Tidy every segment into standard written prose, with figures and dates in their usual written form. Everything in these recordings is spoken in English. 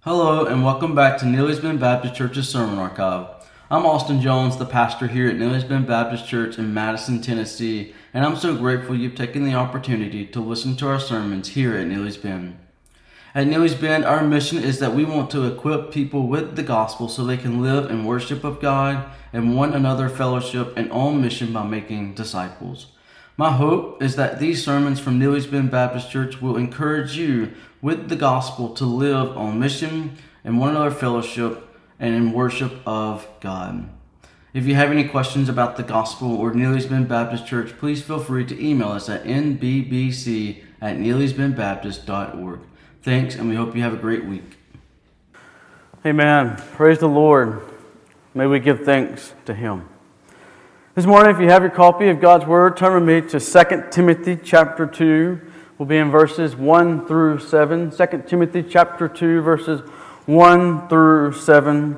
Hello and welcome back to Neely's Bend Baptist Church's Sermon Archive. I'm Austin Jones, the pastor here at Neely's Bend Baptist Church in Madison, Tennessee, and I'm so grateful you've taken the opportunity to listen to our sermons here at Neely's Bend. At Neely's Bend, our mission is that we want to equip people with the gospel so they can live in worship of God and one another fellowship and on mission by making disciples. My hope is that these sermons from Neely's Bend Baptist Church will encourage you with the gospel to live on mission and one another fellowship and in worship of God. If you have any questions about the gospel or Neely's Bend Baptist Church, please feel free to email us at nbbc@neelysbendbaptist.org. Thanks, and we hope you have a great week. Amen. Praise the Lord. May we give thanks to Him. This morning, if you have your copy of God's Word, turn with me to 2 Timothy chapter 2. We'll be in verses 1 through 7. 2 Timothy chapter 2, verses 1 through 7.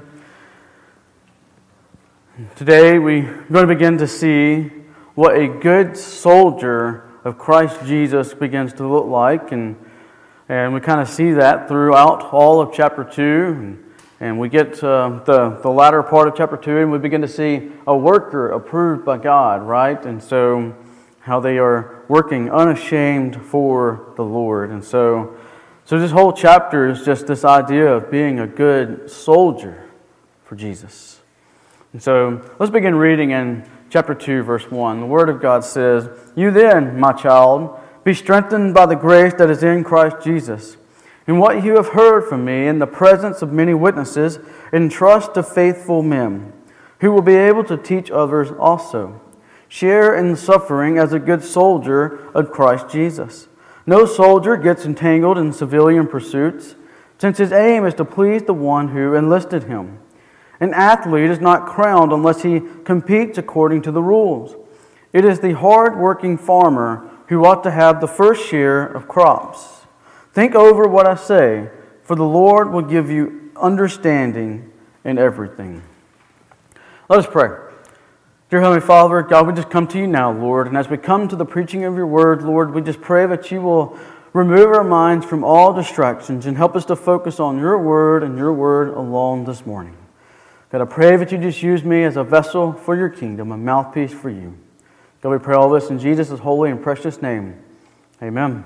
Today, we're going to begin to see what a good soldier of Christ Jesus begins to look like. And we kind of see that throughout all of chapter 2. And we get to the latter part of chapter 2, and we begin to see a worker approved by God, right? And so how they are working unashamed for the Lord. And so this whole chapter is just this idea of being a good soldier for Jesus. And so let's begin reading in chapter 2, verse 1. The Word of God says, "You then, my child, be strengthened by the grace that is in Christ Jesus. In what you have heard from me in the presence of many witnesses, entrust to faithful men, who will be able to teach others also. Share in suffering as a good soldier of Christ Jesus. No soldier gets entangled in civilian pursuits, since his aim is to please the one who enlisted him. An athlete is not crowned unless he competes according to the rules. It is the hard-working farmer who ought to have the first share of crops. Think over what I say, for the Lord will give you understanding in everything." Let us pray. Dear Heavenly Father, God, we just come to you now, Lord. And as we come to the preaching of your word, Lord, we just pray that you will remove our minds from all distractions and help us to focus on your word and your word alone this morning. God, I pray that you just use me as a vessel for your kingdom, a mouthpiece for you. God, we pray all this in Jesus' holy and precious name. Amen.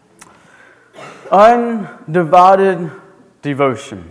Undivided devotion.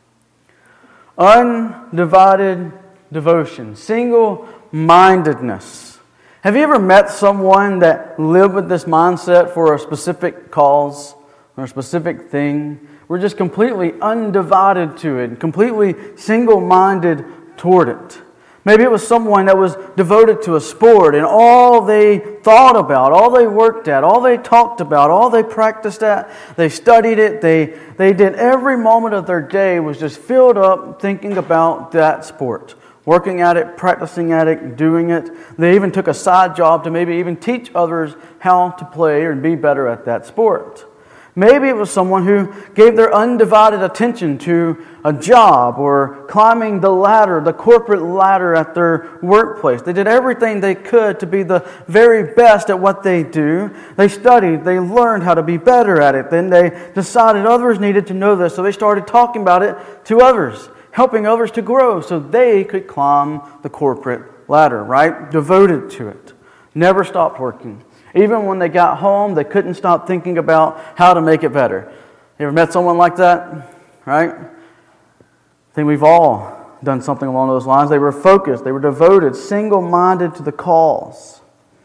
Undivided devotion. Single-mindedness. Have you ever met someone that lived with this mindset for a specific cause or a specific thing? We're just completely undivided to it, completely single-minded toward it. Maybe it was someone that was devoted to a sport, and all they thought about, all they worked at, all they talked about, all they practiced at, they studied it, they did every moment of their day was just filled up thinking about that sport. Working at it, practicing at it, doing it. They even took a side job to maybe even teach others how to play and be better at that sport. Maybe it was someone who gave their undivided attention to a job or climbing the ladder, the corporate ladder at their workplace. They did everything they could to be the very best at what they do. They studied, they learned how to be better at it. Then they decided others needed to know this, so they started talking about it to others, helping others to grow so they could climb the corporate ladder, right? Devoted to it. Never stopped working. Even when they got home, they couldn't stop thinking about how to make it better. You ever met someone like that? Right? I think we've all done something along those lines. They were focused, they were devoted, single-minded to the cause.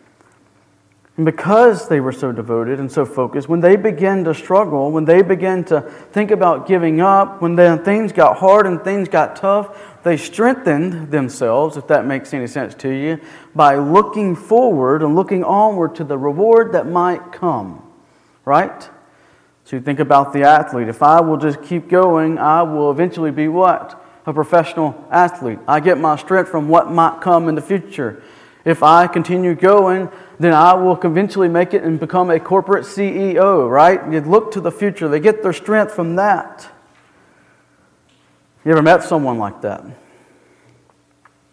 And because they were so devoted and so focused, when they began to struggle, when they began to think about giving up, when things got hard and things got tough, they strengthened themselves, if that makes any sense to you, by looking forward and looking onward to the reward that might come. Right? So you think about the athlete. If I will just keep going, I will eventually be what? A professional athlete. I get my strength from what might come in the future. If I continue going, then I will eventually make it and become a corporate CEO, right? You look to the future. They get their strength from that. You ever met someone like that?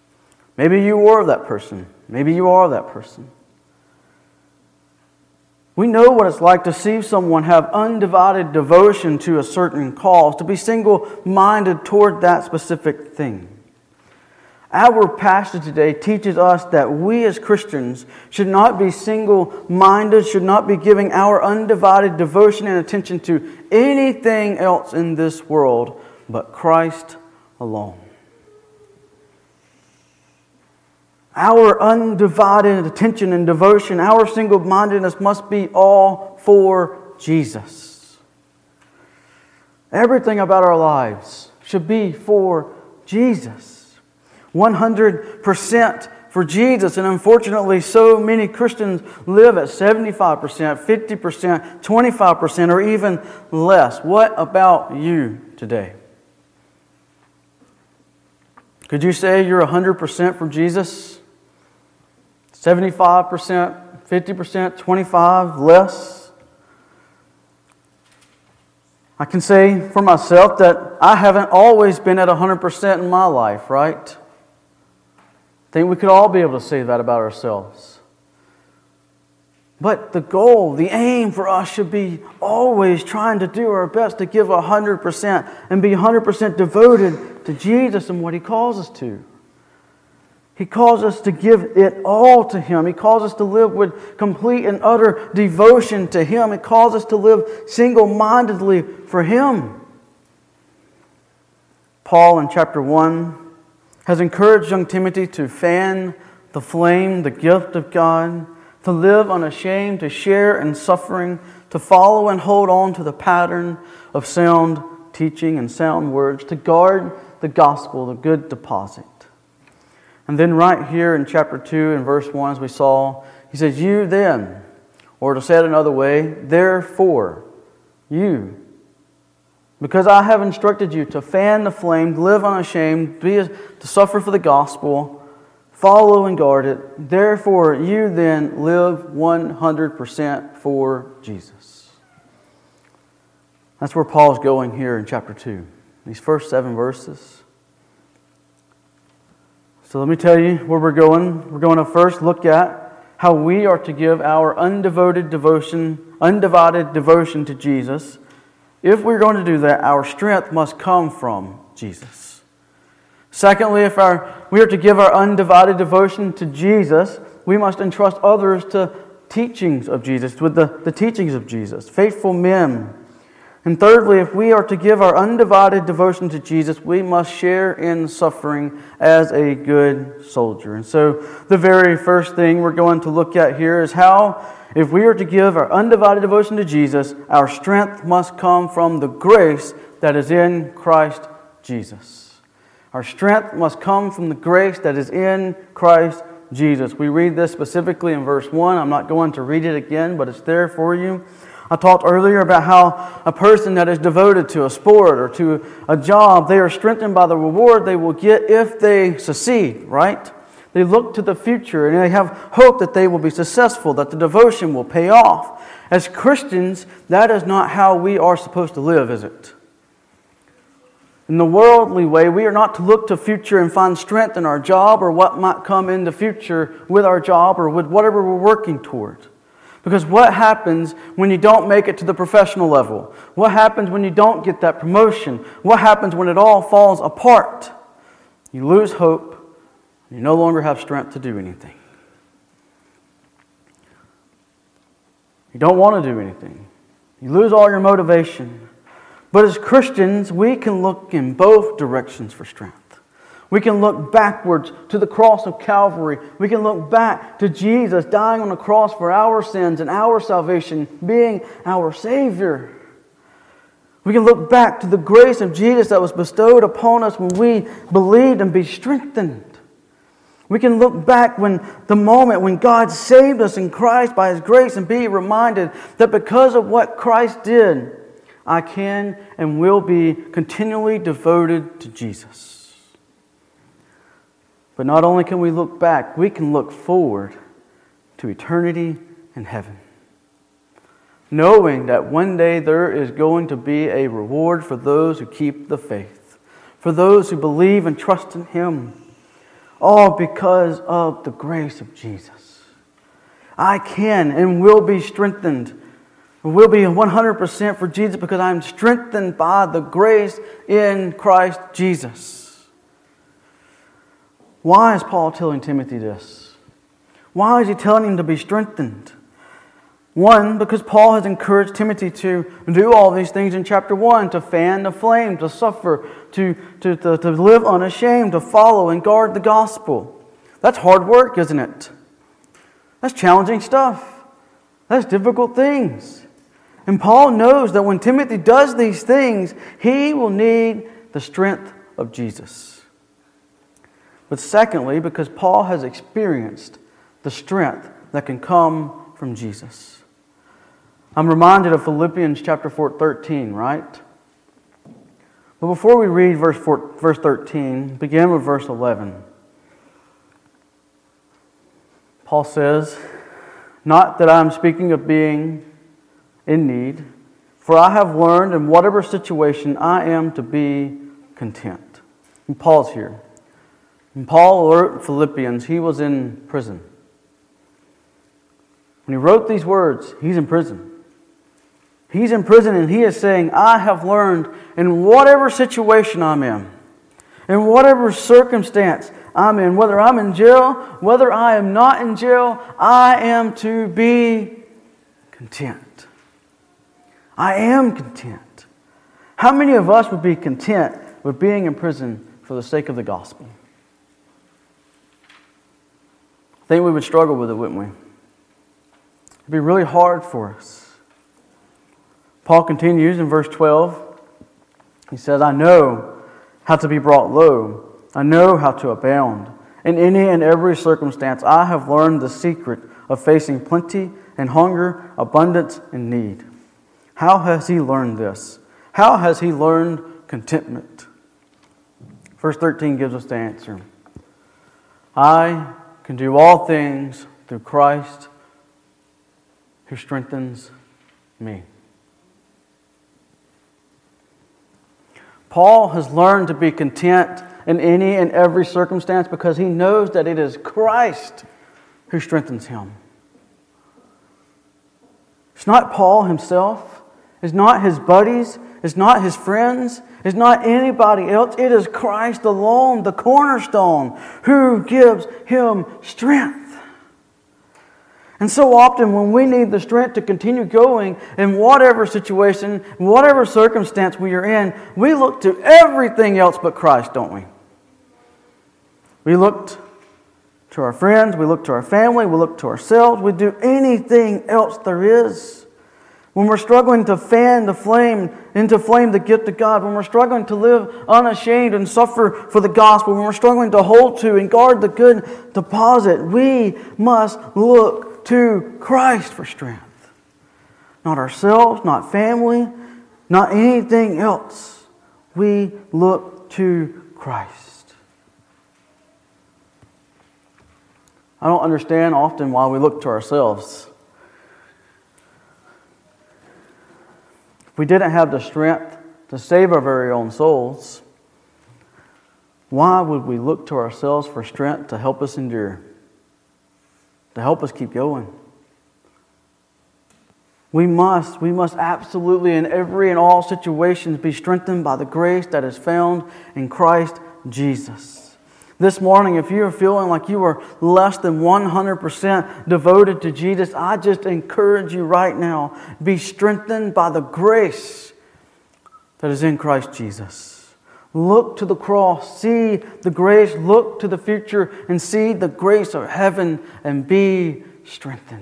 Maybe you were that person. Maybe you are that person. We know what it's like to see someone have undivided devotion to a certain cause, to be single-minded toward that specific thing. Our passage today teaches us that we as Christians should not be single-minded, should not be giving our undivided devotion and attention to anything else in this world but Christ alone. Our undivided attention and devotion, our single-mindedness must be all for Jesus. Everything about our lives should be for Jesus. 100% for Jesus. And unfortunately, so many Christians live at 75%, 50%, 25%, or even less. What about you today? Could you say you're 100% for Jesus? 75%, 50%, 25%, less? I can say for myself that I haven't always been at 100% in my life, right? I think we could all be able to say that about ourselves. But the goal, the aim for us should be always trying to do our best to give 100% and be 100% devoted to Jesus and what He calls us to. He calls us to give it all to Him. He calls us to live with complete and utter devotion to Him. He calls us to live single-mindedly for Him. Paul in chapter 1 has encouraged young Timothy to fan the flame, the gift of God, to live unashamed, to share in suffering, to follow and hold on to the pattern of sound teaching and sound words, to guard the gospel, the good deposit. And then right here in chapter 2 and verse 1, as we saw, he says, you then, or to say it another way, therefore, you, because I have instructed you to fan the flame, live unashamed, to suffer for the gospel, follow and guard it. Therefore, you then live 100% for Jesus. That's where Paul's going here in chapter 2, these first 7 verses. So let me tell you where we're going. We're going to first look at how we are to give our undivided devotion to Jesus. If we're going to do that, our strength must come from Jesus. Secondly, if we are to give our undivided devotion to Jesus, we must entrust others to teachings of Jesus, with the teachings of Jesus, faithful men. And thirdly, if we are to give our undivided devotion to Jesus, we must share in suffering as a good soldier. And so the very first thing we're going to look at here is how, if we are to give our undivided devotion to Jesus, our strength must come from the grace that is in Christ Jesus. Our strength must come from the grace that is in Christ Jesus. We read this specifically in verse 1. I'm not going to read it again, but it's there for you. I talked earlier about how a person that is devoted to a sport or to a job, they are strengthened by the reward they will get if they succeed, right? They look to the future and they have hope that they will be successful, that the devotion will pay off. As Christians, that is not how we are supposed to live, is it? In the worldly way, we are not to look to future and find strength in our job or what might come in the future with our job or with whatever we're working toward. Because what happens when you don't make it to the professional level? What happens when you don't get that promotion? What happens when it all falls apart? You lose hope. You no longer have strength to do anything. You don't want to do anything. You lose all your motivation. But as Christians, we can look in both directions for strength. We can look backwards to the cross of Calvary. We can look back to Jesus dying on the cross for our sins and our salvation, being our Savior. We can look back to the grace of Jesus that was bestowed upon us when we believed and be strengthened. We can look back when the moment when God saved us in Christ by His grace and be reminded that because of what Christ did, I can and will be continually devoted to Jesus. But not only can we look back, we can look forward to eternity in heaven. Knowing that one day there is going to be a reward for those who keep the faith, for those who believe and trust in Him, all because of the grace of Jesus. I can and will be strengthened. Will be 100% for Jesus because I'm strengthened by the grace in Christ Jesus. Why is Paul telling Timothy this? Why is he telling him to be strengthened? One, because Paul has encouraged Timothy to do all these things in chapter 1, to fan the flame, to suffer, to live unashamed, to follow and guard the gospel. That's hard work, isn't it? That's challenging stuff. That's difficult things. And Paul knows that when Timothy does these things, he will need the strength of Jesus. But secondly, because Paul has experienced the strength that can come from Jesus. I'm reminded of Philippians chapter 13, right? But before we read verse 13, begin with verse 11. Paul says, "Not that I am speaking of being in need, for I have learned in whatever situation I am to be content." And Paul's here. When Paul wrote Philippians, he was in prison. When he wrote these words, he's in prison. He's in prison and he is saying, I have learned in whatever situation I'm in whatever circumstance I'm in, whether I'm in jail, whether I am not in jail, I am to be content. I am content. How many of us would be content with being in prison for the sake of the gospel? I think we would struggle with it, wouldn't we? It'd be really hard for us. Paul continues in verse 12. He says, I know how to be brought low. I know how to abound. In any and every circumstance, I have learned the secret of facing plenty and hunger, abundance and need. How has he learned this? How has he learned contentment? Verse 13 gives us the answer. I can do all things through Christ who strengthens me. Paul has learned to be content in any and every circumstance because he knows that it is Christ who strengthens him. It's not Paul himself. It's not his buddies. It's not his friends. It's not anybody else. It is Christ alone, the cornerstone, who gives him strength. And so often when we need the strength to continue going in whatever situation, whatever circumstance we are in, we look to everything else but Christ, don't we? We look to our friends, we look to our family, we look to ourselves, we do anything else there is. When we're struggling to fan the flame, into flame the gift of God, when we're struggling to live unashamed and suffer for the gospel, when we're struggling to hold to and guard the good deposit, we must look to Christ for strength. Not ourselves, not family, not anything else. We look to Christ. I don't understand often why we look to ourselves. If we didn't have the strength to save our very own souls, why would we look to ourselves for strength to help us endure? To help us keep going? We must absolutely in every and all situations be strengthened by the grace that is found in Christ Jesus. This morning, if you are feeling like you are less than 100% devoted to Jesus, I just encourage you right now, be strengthened by the grace that is in Christ Jesus. Look to the cross, see the grace, look to the future, and see the grace of heaven and be strengthened.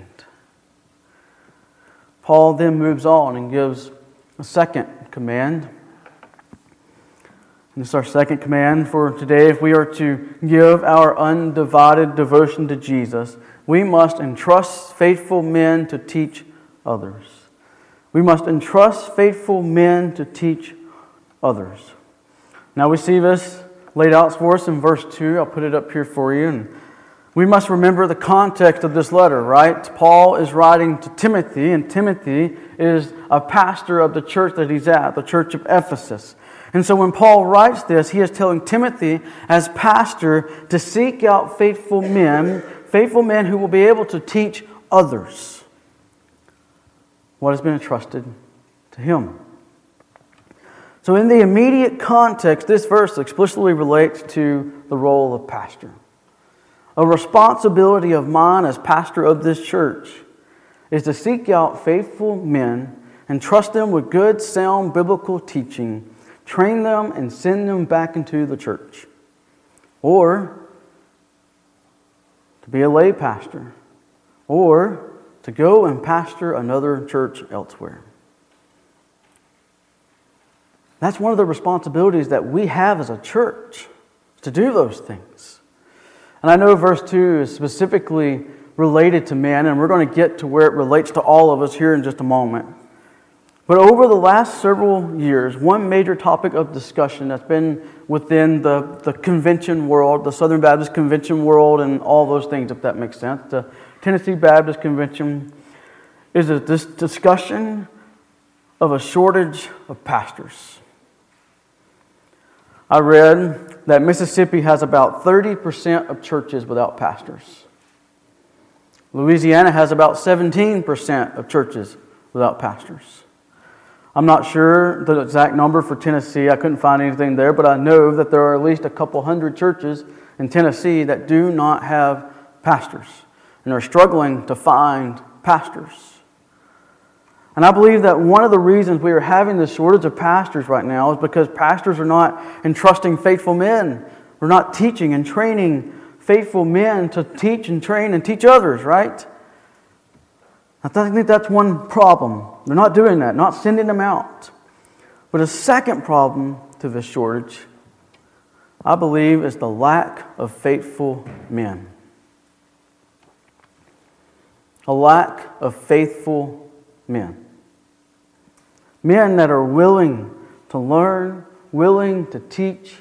Paul then moves on and gives a second command. And this is our second command for today. If we are to give our undivided devotion to Jesus, we must entrust faithful men to teach others. We must entrust faithful men to teach others. Now we see this laid out for us in verse 2. I'll put it up here for you. And we must remember the context of this letter, right? Paul is writing to Timothy, and Timothy is a pastor of the church that he's at, the church of Ephesus. And so when Paul writes this, he is telling Timothy as pastor to seek out faithful men who will be able to teach others what has been entrusted to him. So in the immediate context, this verse explicitly relates to the role of pastor. A responsibility of mine as pastor of this church is to seek out faithful men and trust them with good, sound biblical teaching, train them and send them back into the church. Or to be a lay pastor, or to go and pastor another church elsewhere. That's one of the responsibilities that we have as a church, to do those things. And I know verse 2 is specifically related to men, and we're going to get to where it relates to all of us here in just a moment. But over the last several years, one major topic of discussion that's been within the convention world, the Southern Baptist Convention world, and all those things, if that makes sense, the Tennessee Baptist Convention, is this discussion of a shortage of pastors. I read that Mississippi has about 30% of churches without pastors. Louisiana has about 17% of churches without pastors. I'm not sure the exact number for Tennessee. I couldn't find anything there, but I know that there are at least a couple hundred churches in Tennessee that do not have pastors and are struggling to find pastors. And I believe that one of the reasons we are having this shortage of pastors right now is because pastors are not entrusting faithful men. We're not teaching and training faithful men to teach and train and teach others, right? I think that's one problem. They're not doing that, not sending them out. But a second problem to this shortage, I believe, is the lack of faithful men. A lack of faithful men. Men that are willing to learn, willing to teach.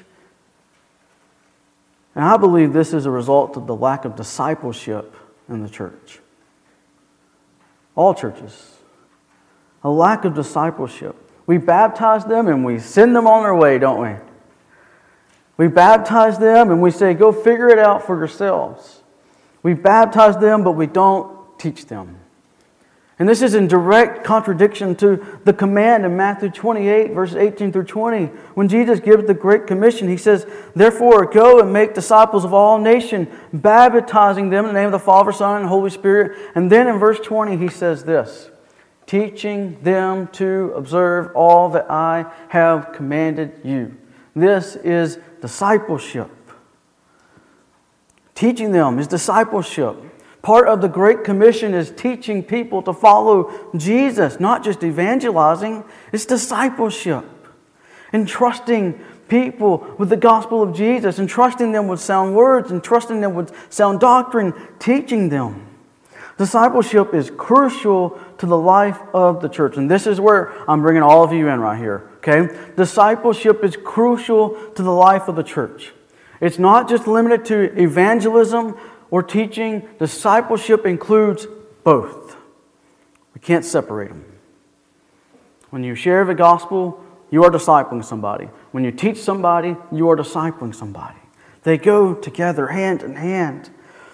And I believe this is a result of the lack of discipleship in the church. All churches. A lack of discipleship. We baptize them and we send them on their way, don't we? We baptize them and we say, go figure it out for yourselves. We baptize them, but we don't teach them. And this is in direct contradiction to the command in Matthew 28, verses 18 through 20. When Jesus gives the Great Commission, He says, therefore, go and make disciples of all nations, baptizing them in the name of the Father, Son, and Holy Spirit. And then in verse 20, He says this, teaching them to observe all that I have commanded you. This is discipleship. Teaching them is discipleship. Part of the Great Commission is teaching people to follow Jesus, not just evangelizing. It's discipleship. Entrusting people with the gospel of Jesus, entrusting them with sound words, entrusting them with sound doctrine, teaching them. Discipleship is crucial to the life of the church. And this is where I'm bringing all of you in right here. Okay? Discipleship is crucial to the life of the church. It's not just limited to evangelism or teaching. Discipleship includes both. We can't separate them. When you share the gospel, you are discipling somebody. When you teach somebody, you are discipling somebody. They go together, hand in hand.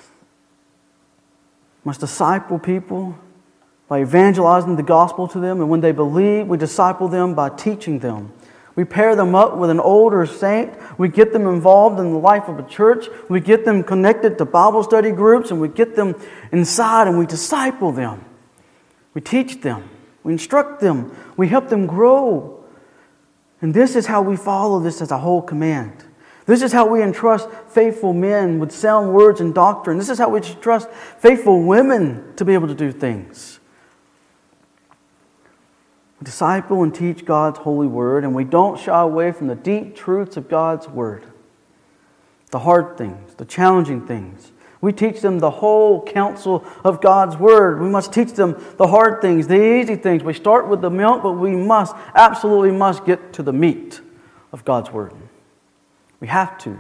We must disciple people by evangelizing the gospel to them, and when they believe, we disciple them by teaching them. We pair them up with an older saint. We get them involved in the life of a church. We get them connected to Bible study groups, and we get them inside and we disciple them. We teach them. We instruct them. We help them grow. And this is how we follow this as a whole command. This is how we entrust faithful men with sound words and doctrine. This is how we entrust faithful women to be able to do things. We disciple and teach God's holy word, and we don't shy away from the deep truths of God's word. The hard things, the challenging things. We teach them the whole counsel of God's word. We must teach them the hard things, the easy things. We start with the milk, but we absolutely must get to the meat of God's word. We have to.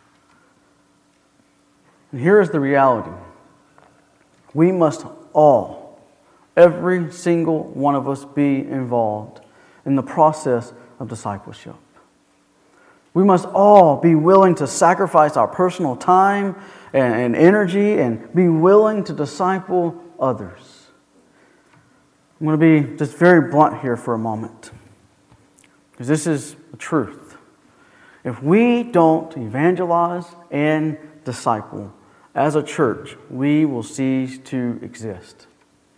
And here is the reality. We must all, every single one of us, be involved in the process of discipleship. We must all be willing to sacrifice our personal time and energy and be willing to disciple others. I'm going to be just very blunt here for a moment, because this is the truth. If we don't evangelize and disciple as a church, we will cease to exist.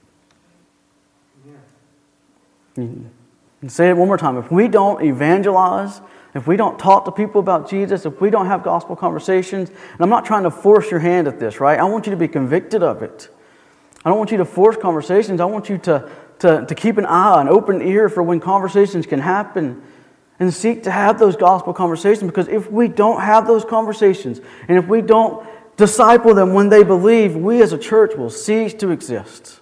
And say it one more time. If we don't evangelize, if we don't talk to people about Jesus, if we don't have gospel conversations, and I'm not trying to force your hand at this, right? I want you to be convicted of it. I don't want you to force conversations. I want you to keep an eye, an open ear for when conversations can happen, and seek to have those gospel conversations. Because if we don't have those conversations, and if we don't disciple them when they believe, we as a church will cease to exist.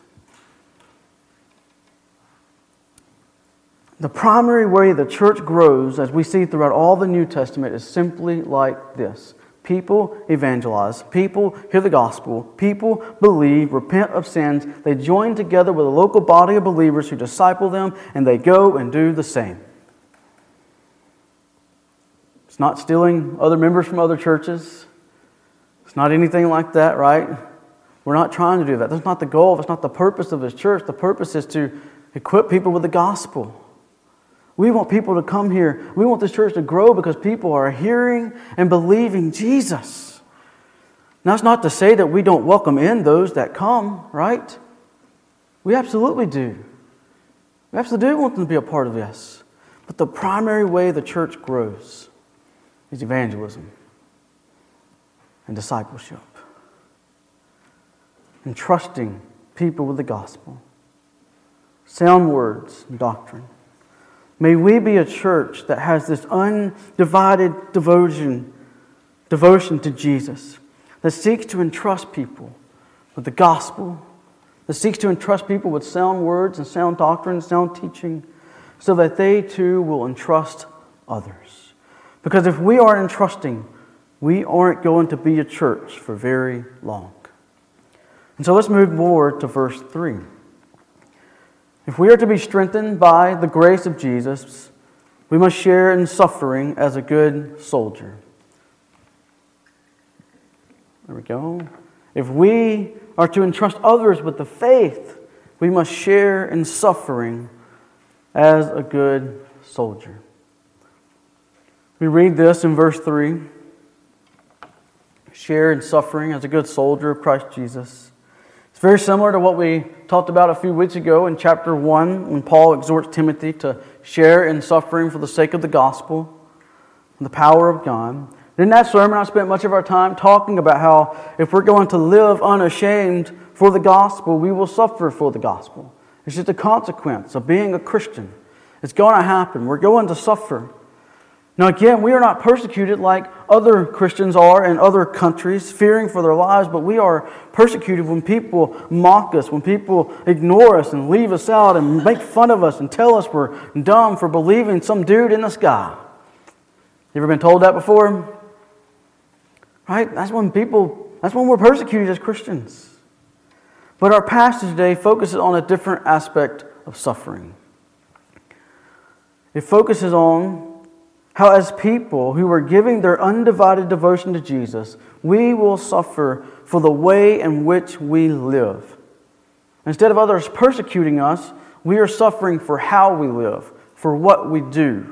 The primary way the church grows, as we see throughout all the New Testament, is simply like this. People evangelize. People hear the gospel. People believe, repent of sins. They join together with a local body of believers who disciple them, and they go and do the same. It's not stealing other members from other churches. It's not anything like that, right? We're not trying to do that. That's not the goal. That's not the purpose of this church. The purpose is to equip people with the gospel. We want people to come here. We want this church to grow because people are hearing and believing Jesus. Now, that's not to say that we don't welcome in those that come, right? We absolutely do. We absolutely do want them to be a part of this. But the primary way the church grows is evangelism and discipleship and trusting people with the gospel, sound words and doctrine. May we be a church that has this undivided devotion to Jesus, that seeks to entrust people with the gospel, that seeks to entrust people with sound words and sound doctrine, sound teaching, so that they too will entrust others. Because if we aren't entrusting, we aren't going to be a church for very long. And so let's move forward to verse 3. If we are to be strengthened by the grace of Jesus, we must share in suffering as a good soldier. There we go. If we are to entrust others with the faith, we must share in suffering as a good soldier. We read this in verse 3. Share in suffering as a good soldier of Christ Jesus. It's very similar to what we talked about a few weeks ago in chapter 1 when Paul exhorts Timothy to share in suffering for the sake of the gospel and the power of God. In that sermon, I spent much of our time talking about how if we're going to live unashamed for the gospel, we will suffer for the gospel. It's just a consequence of being a Christian. It's going to happen. We're going to suffer. Now again, we are not persecuted like other Christians are in other countries, fearing for their lives, but we are persecuted when people mock us, when people ignore us and leave us out and make fun of us and tell us we're dumb for believing some dude in the sky. You ever been told that before? Right? That's when we're persecuted as Christians. But our passage today focuses on a different aspect of suffering. It focuses on how as people who are giving their undivided devotion to Jesus, we will suffer for the way in which we live. Instead of others persecuting us, we are suffering for how we live, for what we do.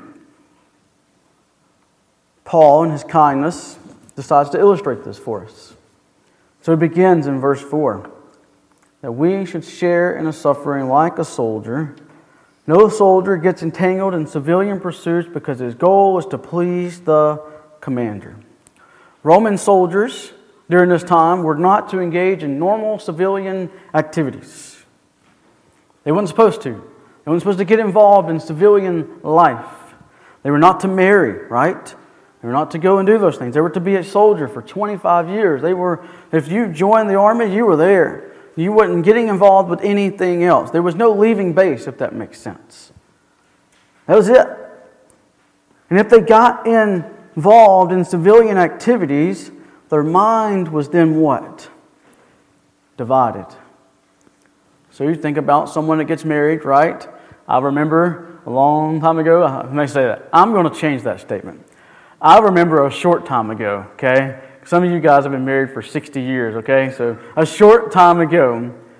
Paul, in his kindness, decides to illustrate this for us. So he begins in verse 4, that we should share in a suffering like a soldier. No soldier gets entangled in civilian pursuits because his goal is to please the commander. Roman soldiers during this time were not to engage in normal civilian activities. They weren't supposed to. They weren't supposed to get involved in civilian life. They were not to marry, right? They were not to go and do those things. They were to be a soldier for 25 years. If you joined the army, you were there. You weren't getting involved with anything else. There was no leaving base, if that makes sense. That was it. And if they got involved in civilian activities, their mind was then what? Divided. So you think about someone that gets married, right? I remember a long time ago, I may say that. I'm going to change that statement. I remember a short time ago, okay? Some of you guys have been married for 60 years, okay? So a short time ago,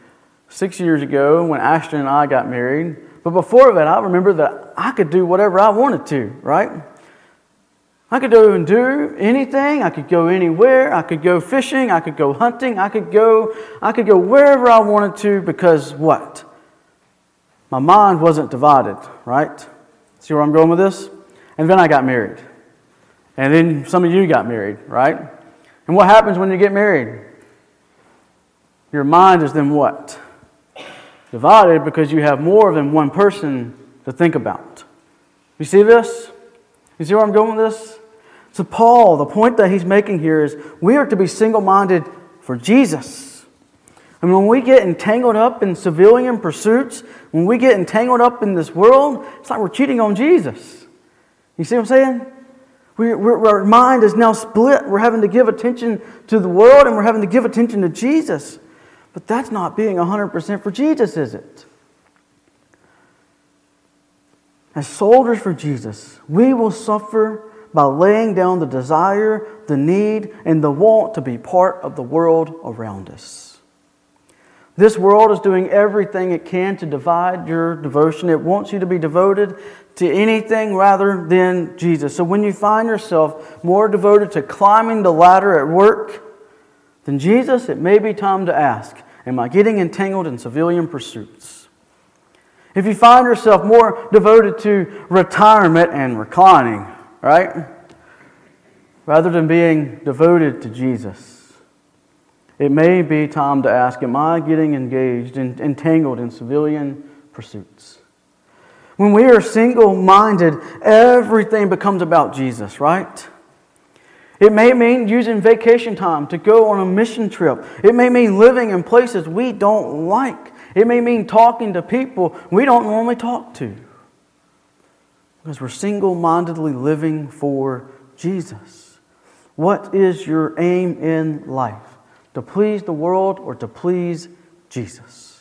6 years ago when Ashton and I got married. But before that, I remember that I could do whatever I wanted to, right? I could go and do anything. I could go anywhere. I could go fishing. I could go hunting. I could go wherever I wanted to because what? My mind wasn't divided, right? See where I'm going with this? And then I got married. And then some of you got married, right? And what happens when you get married? Your mind is then what? Divided because you have more than one person to think about. You see this? You see where I'm going with this? So Paul, the point that he's making here is we are to be single-minded for Jesus. And when we get entangled up in civilian pursuits, when we get entangled up in this world, it's like we're cheating on Jesus. You see what I'm saying? Our mind is now split. We're having to give attention to the world and we're having to give attention to Jesus. But that's not being 100% for Jesus, is it? As soldiers for Jesus, we will suffer by laying down the desire, the need, and the want to be part of the world around us. This world is doing everything it can to divide your devotion. It wants you to be devoted to anything rather than Jesus. So when you find yourself more devoted to climbing the ladder at work than Jesus, it may be time to ask, am I getting entangled in civilian pursuits? If you find yourself more devoted to retirement and reclining, right? Rather than being devoted to Jesus, it may be time to ask, am I getting engaged and entangled in civilian pursuits? When we are single-minded, everything becomes about Jesus, right? It may mean using vacation time to go on a mission trip. It may mean living in places we don't like. It may mean talking to people we don't normally talk to. Because we're single-mindedly living for Jesus. What is your aim in life? To please the world or to please Jesus?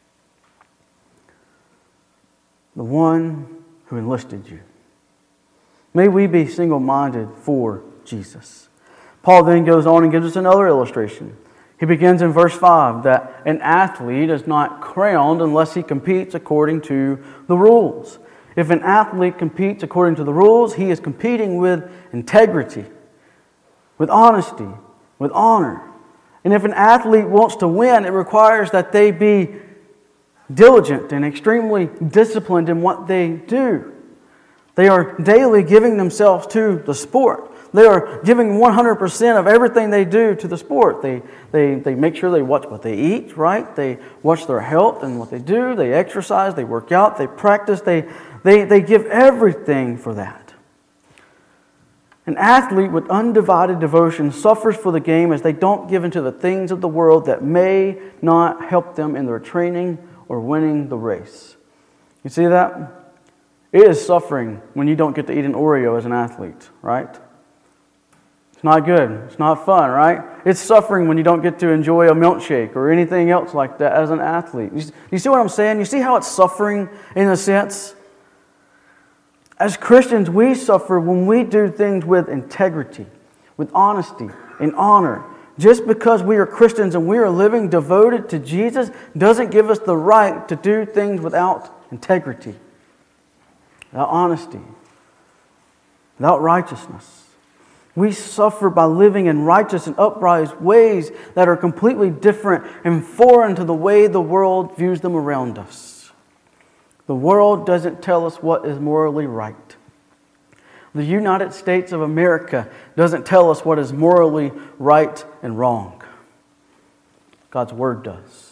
The one who enlisted you. May we be single-minded for Jesus. Paul then goes on and gives us another illustration. He begins in verse 5 that an athlete is not crowned unless he competes according to the rules. If an athlete competes according to the rules, he is competing with integrity, with honesty, with honor. And if an athlete wants to win, it requires that they be diligent and extremely disciplined in what they do. They are daily giving themselves to the sport. They are giving 100% of everything they do to the sport. They make sure they watch what they eat, right? They watch their health and what they do. They exercise, they work out, they practice, they give everything for that. An athlete with undivided devotion suffers for the game as they don't give into the things of the world that may not help them in their training or winning the race. You see that? It is suffering when you don't get to eat an Oreo as an athlete, right? It's not good. It's not fun, right? It's suffering when you don't get to enjoy a milkshake or anything else like that as an athlete. You see what I'm saying? You see how it's suffering in a sense? As Christians, we suffer when we do things with integrity, with honesty and honor. Just because we are Christians and we are living devoted to Jesus doesn't give us the right to do things without integrity, without honesty, without righteousness. We suffer by living in righteous and upright ways that are completely different and foreign to the way the world views them around us. The world doesn't tell us what is morally right. The United States of America doesn't tell us what is morally right and wrong. God's Word does.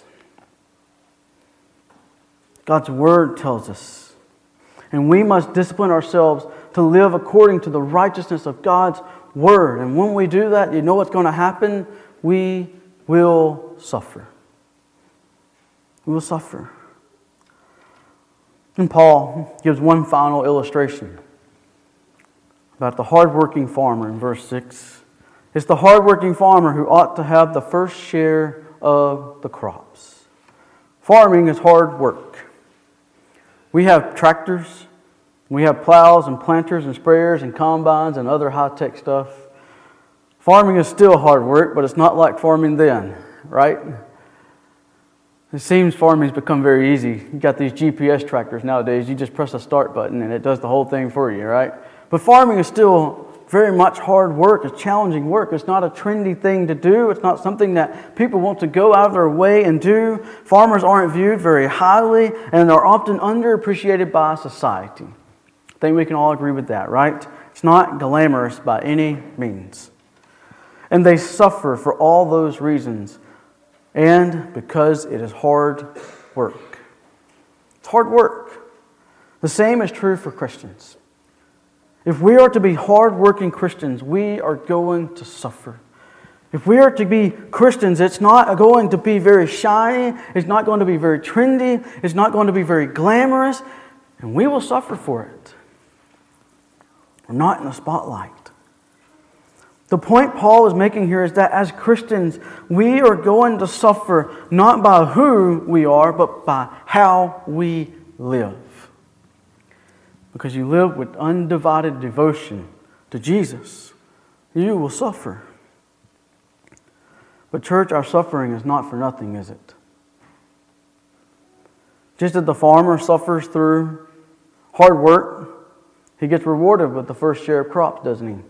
God's Word tells us. And we must discipline ourselves to live according to the righteousness of God's Word. And when we do that, you know what's going to happen? We will suffer. We will suffer. And Paul gives one final illustration about the hardworking farmer in verse 6. It's the hardworking farmer who ought to have the first share of the crops. Farming is hard work. We have tractors, we have plows and planters and sprayers and combines and other high-tech stuff. Farming is still hard work, but it's not like farming then, right? It seems farming's become very easy. You got these GPS tractors nowadays. You just press a start button and it does the whole thing for you, right? But farming is still very much hard work. It's challenging work. It's not a trendy thing to do. It's not something that people want to go out of their way and do. Farmers aren't viewed very highly and are often underappreciated by society. I think we can all agree with that, right? It's not glamorous by any means. And they suffer for all those reasons. And because it is hard work. It's hard work. The same is true for Christians. If we are to be hard-working Christians, we are going to suffer. If we are to be Christians, it's not going to be very shiny. It's not going to be very trendy. It's not going to be very glamorous. And we will suffer for it. We're not in the spotlight. The point Paul is making here is that as Christians, we are going to suffer not by who we are, but by how we live. Because you live with undivided devotion to Jesus, you will suffer. But church, our suffering is not for nothing, is it? Just as the farmer suffers through hard work, he gets rewarded with the first share of crops, doesn't he?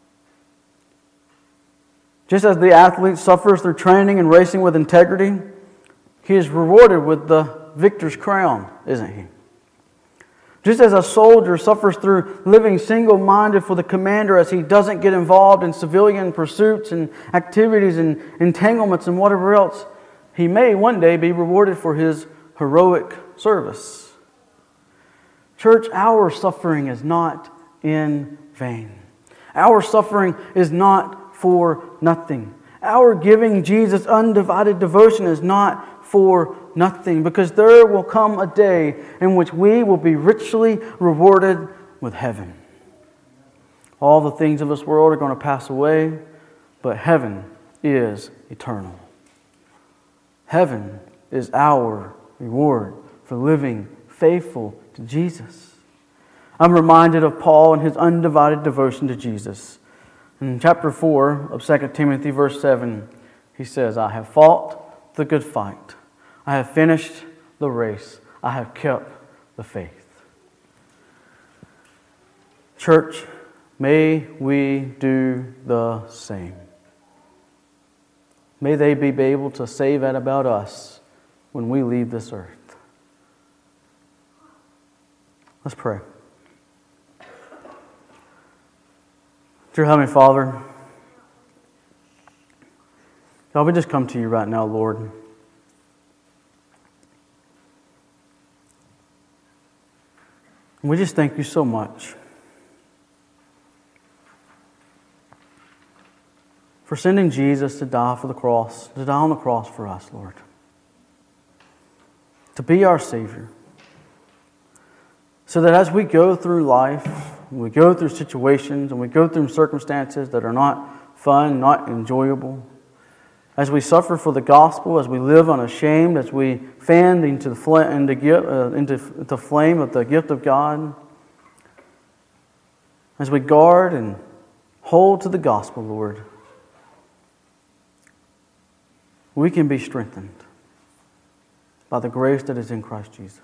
Just as the athlete suffers through training and racing with integrity, he is rewarded with the victor's crown, isn't he? Just as a soldier suffers through living single-minded for the commander as he doesn't get involved in civilian pursuits and activities and entanglements and whatever else, he may one day be rewarded for his heroic service. Church, our suffering is not in vain. Our suffering is not for nothing. Our giving Jesus undivided devotion is not for nothing, because there will come a day in which we will be richly rewarded with heaven. All the things of this world are going to pass away, but heaven is eternal. Heaven is our reward for living faithful to Jesus. I'm reminded of Paul and his undivided devotion to Jesus. In chapter 4 of 2 Timothy verse 7, he says, I have fought the good fight. I have finished the race. I have kept the faith. Church, may we do the same. May they be able to say that about us when we leave this earth. Let's pray. Dear Heavenly Father, God, we just come to you right now, Lord. And we just thank you so much for sending Jesus to die for the cross, to die on the cross for us, Lord. To be our Savior. So that as we go through life, we go through situations and we go through circumstances that are not fun, not enjoyable, as we suffer for the gospel, as we live unashamed, as we fan into the flame of the gift of God, as we guard and hold to the gospel, Lord, we can be strengthened by the grace that is in Christ Jesus.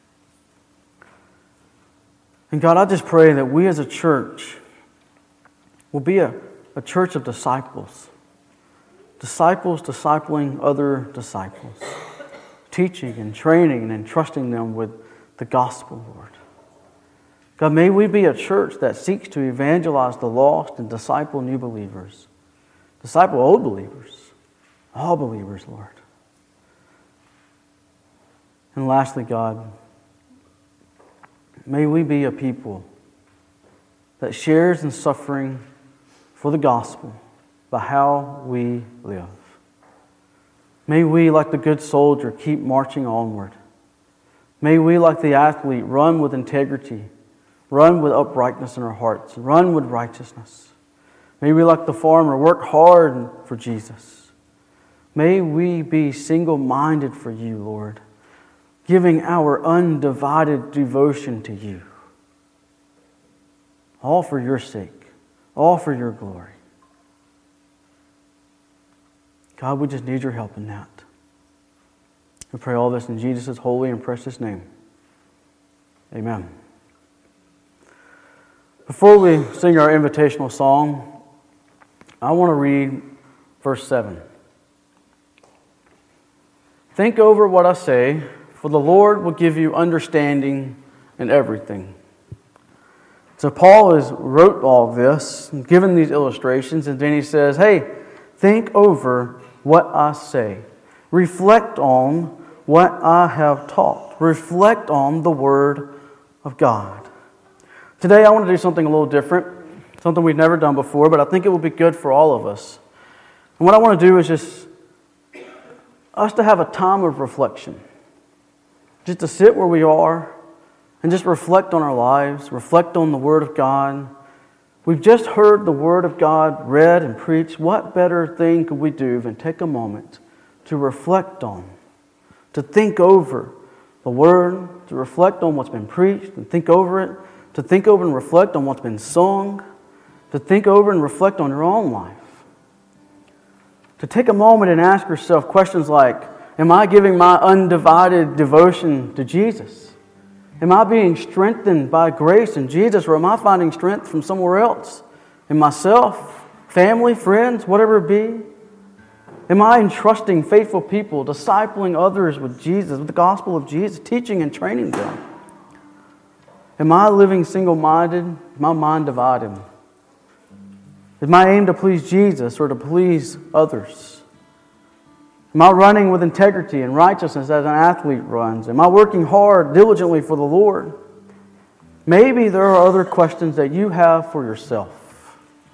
And God, I just pray that we as a church will be a church of disciples. Disciples discipling other disciples. Teaching and training and entrusting them with the gospel, Lord. God, may we be a church that seeks to evangelize the lost and disciple new believers. Disciple old believers. All believers, Lord. And lastly, God, may we be a people that shares in suffering for the gospel by how we live. May we, like the good soldier, keep marching onward. May we, like the athlete, run with integrity, run with uprightness in our hearts, run with righteousness. May we, like the farmer, work hard for Jesus. May we be single-minded for you, Lord, giving our undivided devotion to you. All for your sake, all for your glory. God, we just need your help in that. We pray all this in Jesus' holy and precious name. Amen. Before we sing our invitational song, I want to read verse 7. Think over what I say, for the Lord will give you understanding in everything. So Paul has wrote all this, given these illustrations, and then he says, hey, think over what I say. Reflect on what I have taught. Reflect on the Word of God. Today I want to do something a little different, something we've never done before, but I think it will be good for all of us. And what I want to do is just us to have a time of reflection. Just to sit where we are and just reflect on our lives, reflect on the Word of God. We've just heard the Word of God read and preached. What better thing could we do than take a moment to reflect on, to think over the Word, to reflect on what's been preached and think over it, to think over and reflect on what's been sung, to think over and reflect on your own life. To take a moment and ask yourself questions like, am I giving my undivided devotion to Jesus? Am I being strengthened by grace in Jesus, or am I finding strength from somewhere else? In myself, family, friends, whatever it be? Am I entrusting faithful people, discipling others with Jesus, with the gospel of Jesus, teaching and training them? Am I living single-minded? Is my mind divided? Is my aim to please Jesus or to please others? Am I running with integrity and righteousness as an athlete runs? Am I working hard, diligently for the Lord? Maybe there are other questions that you have for yourself.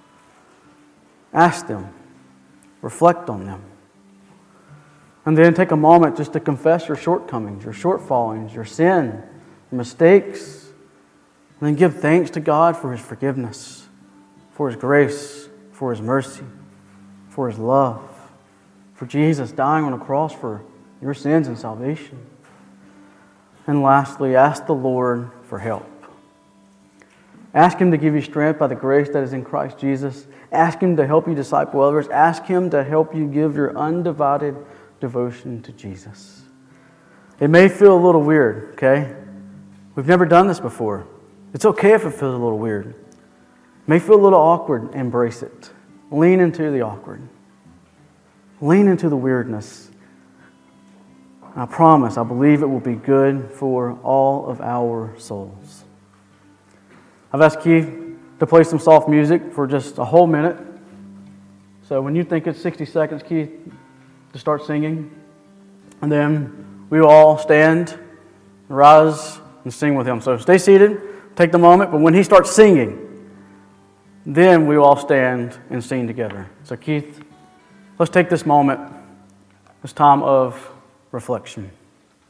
Ask them. Reflect on them. And then take a moment just to confess your shortcomings, your shortfallings, your sin, your mistakes. And then give thanks to God for His forgiveness, for His grace, for His mercy, for His love, for Jesus dying on a cross for your sins and salvation. And lastly, ask the Lord for help. Ask Him to give you strength by the grace that is in Christ Jesus. Ask Him to help you disciple others. Ask Him to help you give your undivided devotion to Jesus. It may feel a little weird, okay? We've never done this before. It's okay if it feels a little weird. It may feel a little awkward. Embrace it. Lean into the awkward. Lean into the weirdness. I promise, I believe it will be good for all of our souls. I've asked Keith to play some soft music for just a whole minute. So when you think it's 60 seconds, Keith, to start singing. And then we will all stand, rise, and sing with him. So stay seated, take the moment, but when he starts singing, then we will all stand and sing together. So Keith, let's take this moment, this time of reflection.